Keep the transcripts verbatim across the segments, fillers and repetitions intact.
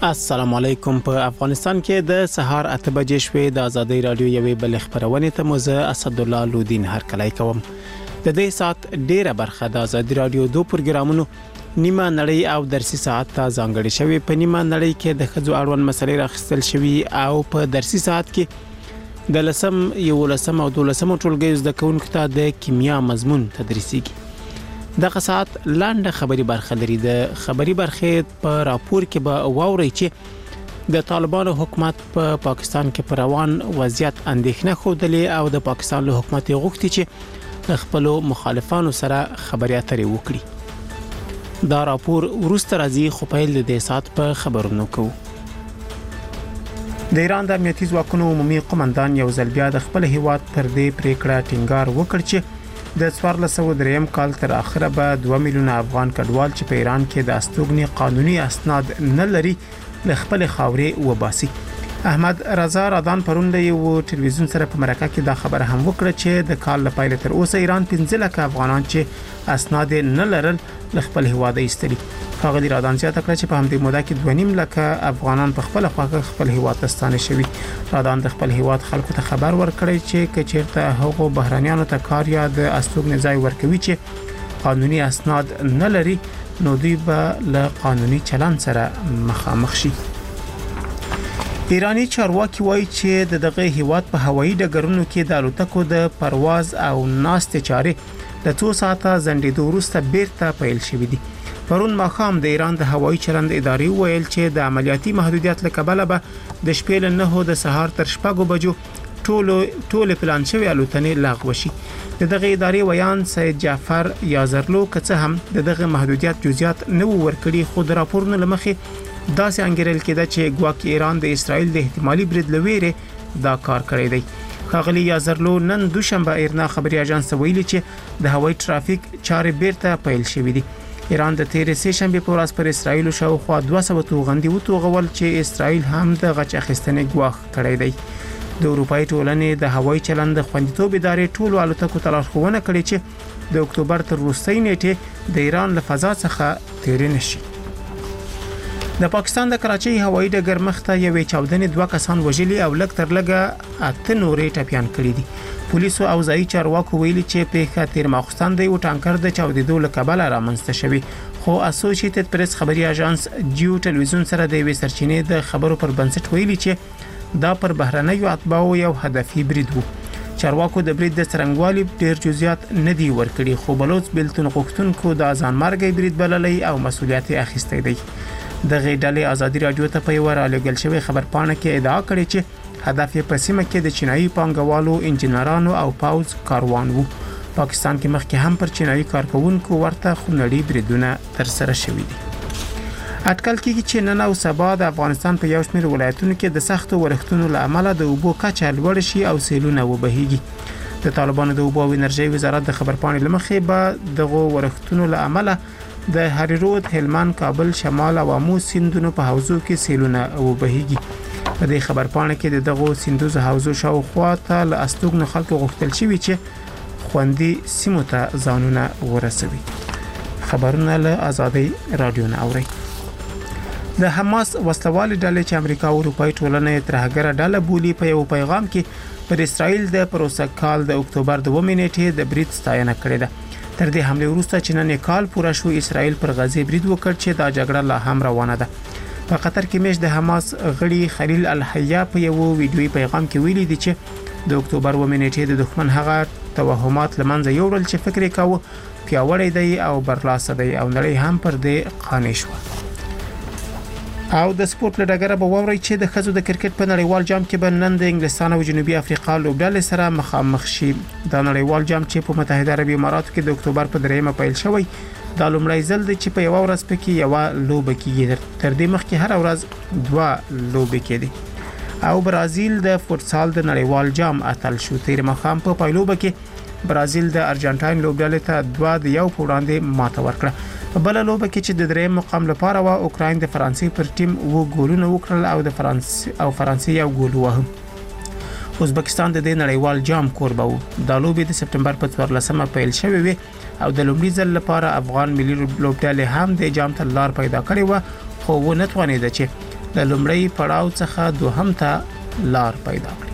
السلام علیکم. په افغانستان کې د سهار اته بجې شوې د ازادي رادیو یوې بل خبرونه ته موزه اسد الله لودین هرکلی کوم. د دې سات ډیره برخه د ازادي رادیو دو پروګرامونو نیمه نړۍ او درسي ساعت ته ځانګړي شوی. په نیمه نړۍ کې د خځو اړوند مسلې راخستل شوی او په درسي ساعت کې د لسم یو لسم او دولسم ټولګي زده کوونکو ته د کیمیا مضمون تدریسيږي. دغه ساعت لاندې خبري برخه لري. د خبري برخه په راپور کې به واوري چې د طالبانو حکومت په پا پاکستان کې پر روان وضعیت اندېښنه خوده او د پاکستان له حکومت غوښتي چې خپل مخالفانو سره خبري اترې وکړي. دا راپور ورسته راځي خو په دې د ساعت په خبرونو کوو. د ایران د امنیتي ځواکونو عمومي قومندان یو ځل بیا د خپل هیواد پر دې پریکړه ټینګار وکړ چې د څوارلس سوه دریم کال تر اخره به دوه میلیونه افغان کډوال چې په ایران کې د استوګنې قانوني اسناد نه لري له خپل خاورې وباسي. احمد رضا رادان پرون د یو ټلویزیون سره په مرکه کې دا خبره هم وکړه چې د کال لپاره تر اوسه ایران پنځه لک افغانان چې اسناد نه لرل له خپل هیواد ایستلي. ښاغلي رادان زیاته کړه چې په همدې موده کې دوه نیم لک افغانان په خپل خواږه خپل هیواد ته ستانه شوي. رادان د خپل هیواد خلکو ته خبر ورکړی چې کچېرته هغو بهرانيانو ته کار یا د استوګنې ځای ورکوي چې قانوني اسناد نه لري نو دوی به له قانوني چلن سره مخامخ شي. ایرانی چارواکي وایي چې د دغه هیواد په هوایي ډګرونو کې د الوتکو د پرواز او ناست چارې د څو ساعته ځنډېدو وروسته بیرته پیل شوې دي. پرون ماښام د ایران د هوایي چلند ادارې ویل چې د عملیاتي محدودیت له کبله به د شپې له نهو د سهار تر شپږو بجو ټولو ټول پلان شوی الوتنې لغوه شي. د دغه ادارې ویان سید جعفر یازرلو کڅه هم د دغه محدودیت جزئیات نه ورکړي خو د راپورونو لمخې داسې انګیرل کېده چې ګواکې ایران د اسرائیل د احتمالي برید لویره دا کار کړی دی. ښاغلي یازرلو نن دوشنبه ایرنا خبري اژانس ویلي چې د هوایي ټرافیک چارې بیرته پیل شوې دي. ایران د تیرې سه شنبه په ورځ پر اسرائیل شاوخوا دوه سوه توغندي وتوغول چې اسرائیل هم د غچ اخیستنې ګواښ کړی دی. د اروپאי ټولنې د هوایي چلند خوندیتوب ادارې ټولو الوتکو ته لارښوونه کړې چې د اکتوبر تر وروستۍ نیټې د ایران له فضا څخه تیرې نشي. د پاکستان د کراچۍ هوایي ډګر مخته یوې چاودنې دوه کسان وژلي او لږ تر لږه اته نورې ټپيان کړي دي. پولیسو او ځایي چارواکو ویلي چې په خاطر ماخستان د یو ټانکر د چاودېدو له کبله رامنځته شوی خو اسوسییټډ پریس خبري اژانس جیو ټلویزیون سره د وې سرچینې د خبرو پر بنسټ ویلي چې دا پر بهرنیو اتباعو یو هدفي برید وو. چارواکو د برید د څرنګوالي ډیر جزئیات نه دی ورکړي خو بلوچ بلتون غوښتونکو د ځان مرګي برید بللی او مسولیت اخیستی دی. د غېډلې ازادي رادیو ته په یو رالیږل شوی خبرپاڼه کې ادعا کړې چې هدف یې په سیمه کې د چینایي پانګوالو انجنیرانو او پاوز کاروان وو. پاکستان کې مخکې هم پر چینایي کارکونکو ورته خونړي بریدونه تر سره شوي دي. اټکل کېږي چې نن او سبا د افغانستان په یو شمېر ولایتونو کې د سختو ورښتونو له امله د اوبو کچه لوړه شي او سیلونه وبهیږي. د طالبانو د اوبو او انرژۍ وزارت د خبرپاڼې لمخې به دغه ورښتونو له امله د هریرود، هلمند، کابل، شمال او امو سیندونو په حوزو کې سیلونه وبهیږي. په دې خبرپاڼه کې د دغه سیندوزو حوزو شاوخوا ته له استوګنو خلکو غوښتل شوی چې خوندي سیمو ته ځانونه ورسوي. خبرونه له ازادي رادیو نه اوري. د حماس وسلوالې ډلې چې امریکا او اروپאי ټولنې ترهګره ډله بولي په یو پیغام کې پر اسرائیل د پروسه کال د اکتوبر دوه نیټې د برید ستاینه کړې ده. تر دې حمله وروسته چې نن کال پوره شو اسرائیل پر غزه برید وکړ چې دا جګړه لا هم روانه ده. په قطر کې مېش د حماس غړي خلیل الحیا په یو ویډیوي پیغام کې ویلي دي چې د اکتوبر و منېټې د دښمن هغه توهمات لمنځه یوړل چې فکر یې کاوه پیاوړی دی او برلاسه دی او نړۍ هم پر دې قانع شوه. او د سپورت لډګره به ووري چې د خزو د کرکټ په نړیوال جام کې به نن د انګلستان او جنوبي افریقا لوبډلې سره مخامخ شي. دا نړیوال جام چې په متحده عربي اماراتو کې د اکتوبر په دریمه پیل شوی دا لومړی ځل دی چې په یو ورځ پکې یو لوبه کیږي. تر دې مخکې هر ورځ دوه لوبې کېدي. او برازیل د فوتسال د نړیوال جام اتل شو. تیر مخام په پایلوبه کې برازیل د ارجنټاین لوبډلې ته دوه د یو په وړاندې ماته ورکړه. په بل لوبه کې چې د دریم مقام لپاره وا اوکراین د فرانسې پر ټیم وو ګولونه وکړل او د فرانسې او فرانسې یو ګول وهم. ازبکستان د دې نړیوال جام کوربه وو. د لوبې د سپټمبر په څوارلسمه پیل شوې وي او د لومړي ځل لپاره افغان ملي لوبډلې هم د جام ته لار پیدا کړې و خو و نه توانېده چې د لومړی پړاو څخه دوهم ته لار پیدا کړي.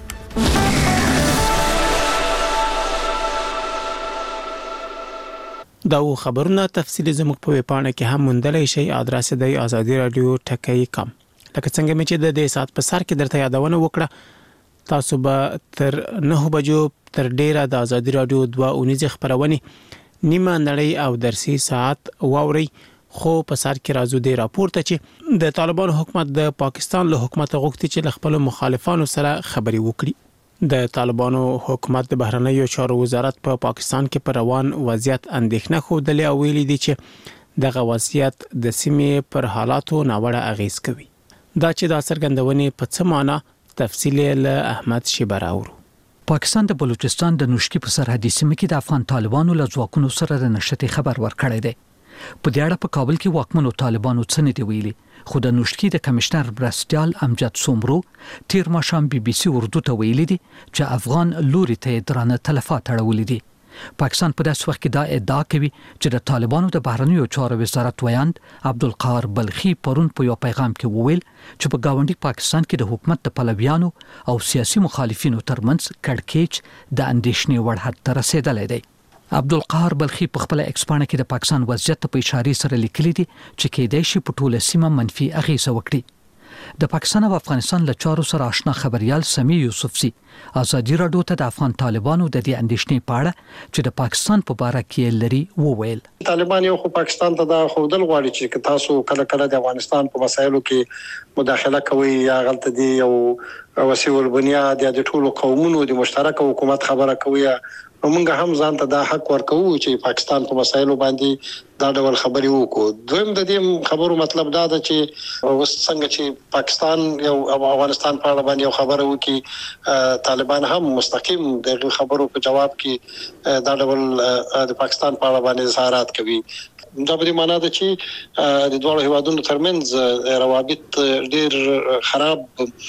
دا و خبرونه تفصیلی زموږ په ویبپاڼه کې هم موندلی شئ. ادرس دی آزادي رادیو ټکی کام. لکه څنګه مې چې د دې سات په سر کې درته یادونه وکړه، تاسو به تر نه بجو تر ډیره د آزادي رادیو دوه اونیزه خبرونه نیمه نړۍ او درسي ساعت واوري. خو په سر کې راځو د راپورته چې د طالبان حکومت د پاکستان له حکومت غوښتي چې خپل مخالفانو سره خبري وکړي. د طالبانو حکومت د بهرنیو چارو وزارت په پا پاکستان کې پر روان وضعیت اندېښنه خوده او ویلي دي چې دغه وضعیت د سیمې پر حالاتو ناوړه اغیز کوي. دا چې د څرګندونې په څه معنی تفصیل له احمد شیبر اورو. پاکستان د بلوچستان د نوشکی په سرحدي سیمه کې د افغان طالبانو له ځواکونو سره د نشټي خبر ورکړی دی. په دې اړه په کابل کې واکمنو طالبانو څه نه دی ویلي، خو د نوشکی د کمشنر برستیال امجد سومرو تیر ماشام بي بي سي اردو ته ویلي دي چې افغان لوري ته درانه تلفات اړولې دي. پاکستان په داسې وخت کې دا ادعا کوي چې د طالبانو د بهرنیو چارو وزارت ویاند عبدالقهار بلخي پرون په یو پیغام کې وویل چې په گاونډي پاکستان کې د حکومت د پلویانو او سیاسي مخالفینو ترمنځ کړکېچ د اندېښنې وړ حد ته رسیدلی دی. عبدالقهار بلخي په خپل ایکسپانه کې د پاکستان وضعیت په اشاره سره لیکلي دي چې کېدای شي په ټوله سیمه منفي اغیزه وکړي. د پاکستان او افغانستان له چارو سره آشنا خبريال سمي یوسفزي آزادي رادیو ته د افغان طالبانو د دې اندېښنې په اړه چې د پاکستان په باره کې لري وویل. طالبان یو خو پاکستان ته دا خودل غواړي چې تاسو کله کله د افغانستان په مسایلو کې مداخله کوي یا غلط دي او وسیله البنیاد یا د ټولو قومونو د مشترک حکومت خبره کوي. موږ هم ځان ته دا حق ورکوو چې پاکستان په مسایلو باندې دا ډول خبرې وکړو. دویم د دې خبرو مطلب دا ده چې اوس څنګه چې پاکستان یو افغانستان په اړه باندې یو خبره وکړي، طالبان هم مستقیم د خبرو په جواب کې دا ډول د پاکستان په اړه باندې اظهارات کوي. دا به معنی ده چې د دوه هیوادونو ترمنځ روابط ډیر خراب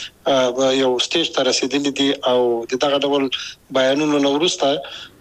یو سټیج ته رسیدلي دي او دغه ډول بیانونو نورسته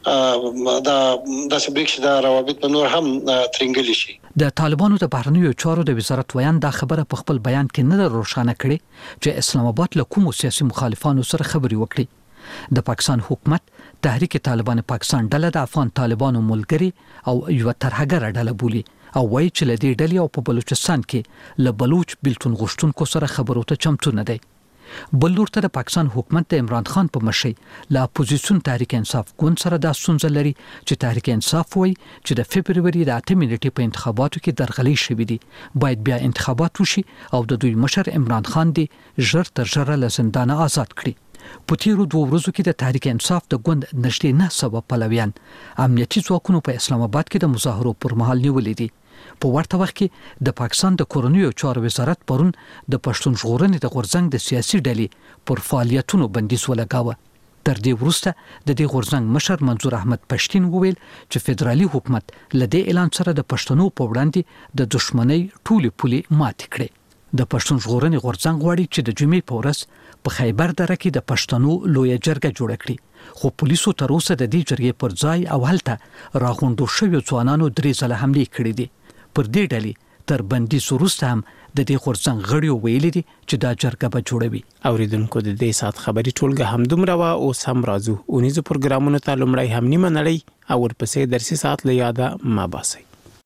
دا د سبریکش دا روابط په نور هم ترنګلی شي. د طالبانو د بهرنیو چارو د وزارت ویان دا خبره په خپل بیان کې نه روښانه کړي چې اسلام آباد له کوم سیاسي مخالفانو سره خبري وکړي. د پاکستان حکومت تحریک طالبان پاکستان ډله د افغان طالبانو ملګری او یو ترهګر ډله بولي او وایي چې لدی ډلې او په بلوچستان کې له بلوچ بلتون غشتونکو سره خبرو ته چمتو نه دی. بل لور ته د پاکستان حکومت د عمران خان په مشرۍ له اپوزیسیون تحریک انصاف ګوند سره د ستونزه لري چې تحریک انصاف وایي چې د فبرवरी د اته نیټې په انتخاباتو کې درغلي شوې دي، باید بیا انتخابات وشي او د دوی مشر عمران خان دی ژر تر ژره له زندانه آزاد کړي. په تیرو دوه ورځو کې د تحریک انصاف د ګوند نږدې نه سوه پلویان امنیتي ځواکونو په اسلام آباد کې د مظاهرو پر مهال نیولې دي. په ورته وخت کې د پاکستان د کورنیو چارو وزارت پرون د پښتون ژغورنې د غورځنګ د سیاسي ډلې پر فعالیتونو بندیز ولګاوه. تر دې وروسته د دې غورځنګ مشر منظور احمد پښتين وویل چې فدرالي حکومت له دې اعلان سره د پښتنو په وړاندې د دښمنۍ ټولې پولې ماتې کړې. د پښتون ژغورنې غورځنګ غواړي چې د جمعې په ورځ په خیبر دره کې د پښتنو لویه جرګه جوړه کړي، خو پولیسو تر اوسه د دې جرګې پر ځای او هلته راغونډو شویو ځوانانو درې ځله حملې کړې دي. پر دې ډلې تر بندیز وروسته هم د دې غورځنګ غړیو ویلي دي چې دا جرګه به جوړوي. اوریدونکو د دې سات خبري ټولګه هم دومره وا او سم راځو اونیزو پروګرامونو ته لومړی هم نیمه نړۍ او ورپسې درسي سات له یاده ما باسي.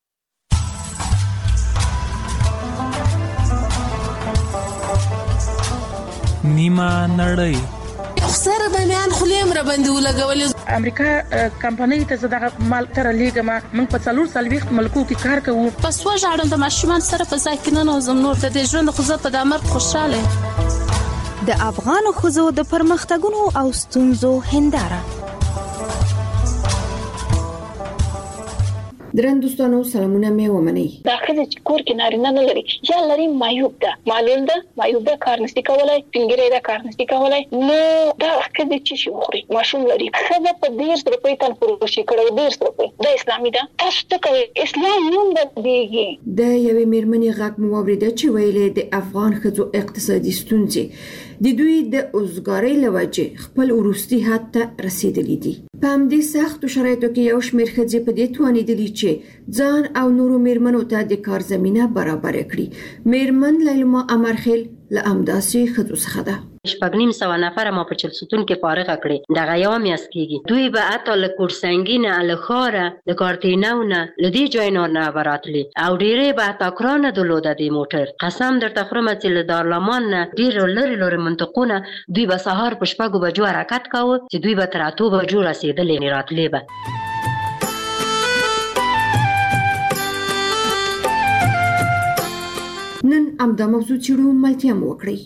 نیمه نړۍ سره د میان خلیم را باندې ولګولې. امریکا کمپنۍ ته زړه مال تر لیګه ما موږ په څلور سالويخت ملکو کې کار کوو. پس وژاړم د ماشومان سره په ځای کې نه نوزم نور د دې ژوند خو زه په دامر خوشاله. د افغان خزو د پرمختګونو او ستونزو هنداره. درن دوستانو سلامونه مې ومنئ. دا خزه چې کور کې نارینه نه لري یا لري مایوب ده معلول ده مایوب ده کار نشي کولای پنګری ده کار نشي کولای نو دا خزه چې شي خوري ماشوم لري خزه په ډیر روپۍ تل پروشي کړو ډیر روپۍ د اسلامي ده تاسو ته کوي اسلام نوم دیږي. د یوې میرمنې غږ مو واورېده چې ویلې د افغان خزو اقتصادي ستونزې د دوی د اوزګارۍ لوجه خپل وروستي حد ته رسیدلی دي. په همدې سختو شرایطو کې یو شمېر ښځې په دې توانېدلي چې ځان او نورو میرمنو ته د کار زمینه برابر کړي. میرمن لیلما امرخیل له همداسې ښځو څخه ده. شپږ نیم سوه نفره ما په چلسوتون کې فارغه کړې. دغه یوه میاشت کېږي. دوی به حتی له کورسنګي نه، له ښاره، له کارتینو نه، له دې ځایونو نه به راتلې او ډېرې به حتی ګرانه درلوده دې موټر. قسم درته خورم چې له دارالمان نه ډېرو لرې لرې منطقونه دوی به سهار په شپږو بجو حرکت کاوه چې دوی به تر اتو بجو رسېدلې راتلې به. نن همدا موضوع څېړو، ملتیا مو وکړئ.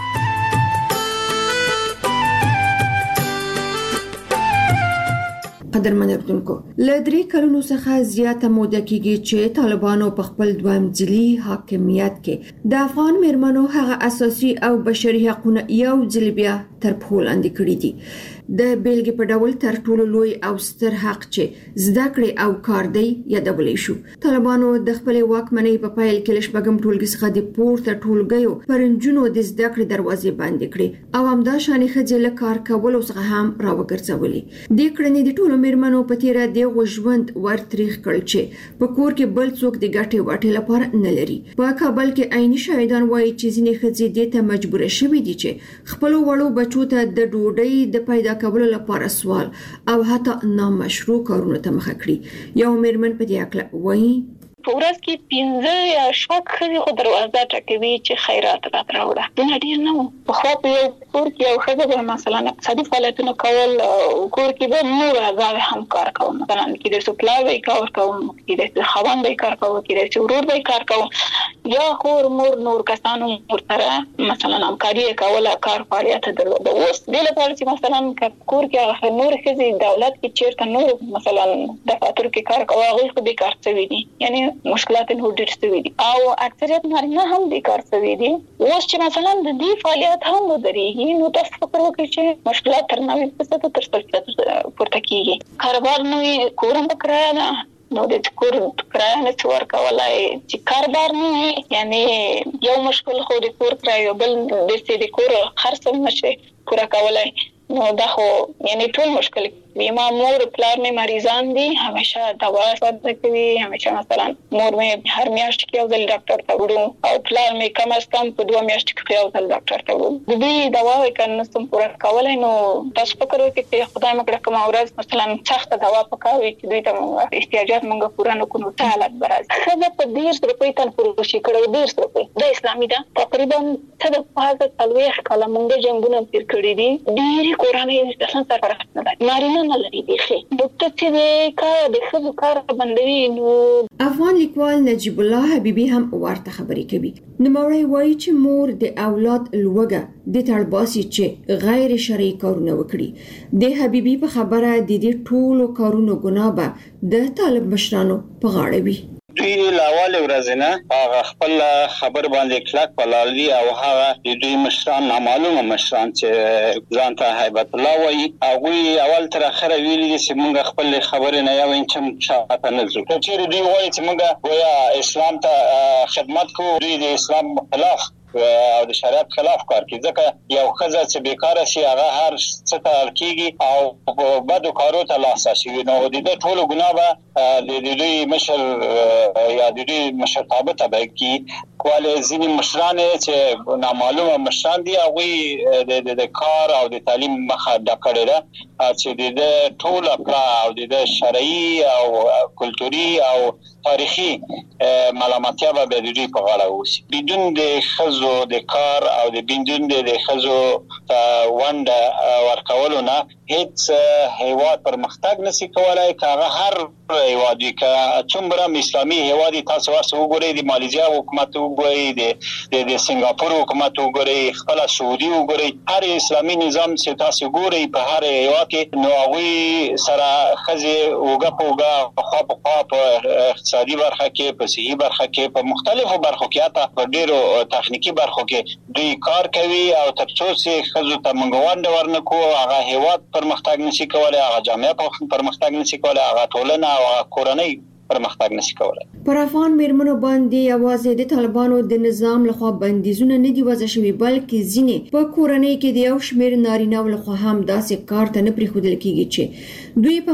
قدرمن اردوونکو، له درې کلونو څخه زیاته موده کېږي چې طالبانو په خپل دویم ځلي حاکمیت کې د افغان میرمنو هغه اساسي او بشري حقونه یو ځل بیا تر پښو لاندې کړي دي. د بیلګې په ډول تر ټولو لوی او ستر حق چې زده کړې او کار دی یادولی شو. طالبانو د خپلې واکمنۍ په پیل کې له شپږم ټولګي څخه د پورته ټولګیو پر نجونو د زده کړې دروازې بندې کړې او همداشانې ښځې له کار کولو څخه هم راوګرځولې. دې کړنې د ټولو میرمنو په تیره دغه ژوند ورتریخ کړ چې په کور کې بل څوک د ګټې واټې لپاره نه لري. په کابل کې عیني شاهدان وایي چې ځینې ښځې دې ته مجبوره شوې دي چې خپلو وړو بچو ته د ډوډۍ د پیدا کولو لپاره سوال او حتی نامشروع کارونو ته مخه کړي. یو میرمن په دې اړه وایي په ورځ کې پنځه یا شپږ ښځې خو دروازه ټکوي چې خیرات راته راوړه. دونه ډېر نه وو. پخوا په یو کور کې یو ښځه به مثلا اقتصادي فعالیتونه کول او کور کې به نور اعضاوې هم کار کوو. مثلا کېدای شي پلار به یې کار کوو، کېدای شي خاوند به یې کار کوو، کېدای شي ورور به یې کار کوو، یا خور مور نور کسانو ورسره مثلا همکاري یې کوله، کار فعالیت درلوده. اوس دې لپاره چې مثلا کور کې هغه نور ښځې دولت کې چېرته نور مثلا دفاترو کې کار کوي، هغوی خو بېکار شوي دي، یعنی مشکلات نور ډېر شوي دي او اکثریت نارینه هم بیکار شوي دي. اوس چې مثلا د دې فعالیت هم ودرېږي نو تاسو فکر وکړئ چې مشکلات تر نوي فیصده تر شپږ فیصده پورته کېږي. کاروبار نه وي، کور هم په کرایه ده، نو د کور کرایه نه شي ورکولی. چې کاروبار نه وي یعنی یو مشکل خو د کور کرایه، بل داسې د کور خرڅ هم نه شي پوره کولی. نو دا خو یعنی ټول مشکل ما مور پلار مې مریضان دي، همیشه دوا صدقه کوي، همیشه مثلا مور مې هر میاشت کې یو ځل ډاکټر ته وړو او پلار مې کم از کم په دوه میاشتو کې یو ځل ډاکټر ته وړو. د دې دواوې که نشم پوره کولی نو تاسو فکر وکړئ چې خدای مو کړه کومه ورځ مثلا سخته دوا پکار وي چې دوی ته مونږ احتیاجات مونږ پوره نه کړو، څه حالت به راځي. ښځه په دېرش روپۍ تنفروشي کړی، دېرش روپۍ دا اسلامي ده. تقریبا څه د پازه څلوېښت کاله مونږ جنګونه تېر کړي دي. ډېرې کورنۍ اصلا سرپرست نه ده، نارینه نه لري بیخي. ډاکټر چې د کار د ښځو کار بندوي نو افغان لیکوال نجیب الله حبیبي هم ورته خبرې کوي. نوموړی وایي چې مور د اولاد لوږه د تړباسي چې غیر شرعي کارونه وکړي. د حبیبي په خبره د دې ټولو کارونو ګناه به د طالب مشرانو په غاړه وي. دوی لاواله ورځنه هغه خپل خبر باندې کلک پلالي او هغه د دوی مشران نامعلومه مشران چې ځان ته هیبت الله وایي، هغوی اول تر اخره ویلي دي چې موږ خپل خبرې نه یو انچ شاته نه ځو. که چېرې دوی وایي چې موږ گویا اسلام ته خدمت کوو، دوی د اسلام خلاف او د شریعت خلاف کار کوي. ځکه یو ښځه چې بیکاره شي هغه هر څه ته اړ کېږي او په بدو کارو ته لاس اچوي، نو د ده ټولو ګناه به د دوی مشر یا د دوی مشرتابه تبع کړي. ولې ځینې مشران چې نامعلومه مشران دي هغوی د کار او د تعلیم مخه ډک کړې ده چې د ده ټوله کړه او د ده شرعي او کلتوري او تاریخي ملامتیا به د دوی په غاړه اوسي. بدون د ښځو د کار او د بدون د ښځو ونډه ورکولو نه هیڅ هیواد پرمختګ نشي کولای. که هغه هر هیواد وي، که څومره اسلامي هیواد وي، تاسو ورسره وګورئ، د مالیزیا حکومت وګورئ، د د سنګاپور حکومت وګورئ، خپله سعودي وګورئ، هر اسلامي نظام چې تاسو ګورئ په هر هیواد کې، نو هغوی سره ښځې اوږه په اوږه خوا په خوا په اقتصادي برخه کې، په صحي برخه کې، په مختلفو برخو کې، حتی په ډېرو تخنیکي برخو کې دوی کار کوي. او تر څو چې ښځو ته موږ ونډه ورنکړو هغه هیواد پرمختګ نشي کولی، هغه جامعه پرمختګ نشي کولی، هغه ټولنه او هغه کورنۍ پرمختګ نشي کولای. پر افغان میرمنو باندې یوازې د طالبانو د نظام لخوا بندیزونه نه دی وضع شوي، بلکې ځینې په کورنۍ کې د یو شمېر نارینه لخوا هم داسې کار ته نه پریښودل کیږي چې دوی په